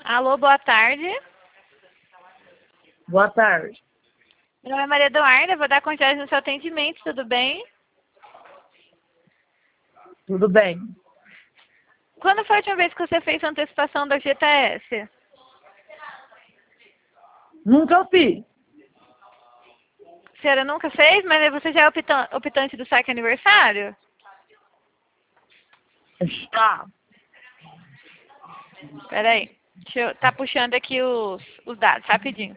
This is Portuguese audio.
Alô, boa tarde. Boa tarde. Meu nome é Maria Eduarda, vou dar continuidade no seu atendimento, tudo bem? Tudo bem? Quando foi a última vez que você fez a antecipação da GTS? Nunca fiz. A senhora nunca fez, mas você já é optante do saque aniversário? Tá. Peraí, tá puxando aqui os dados, rapidinho.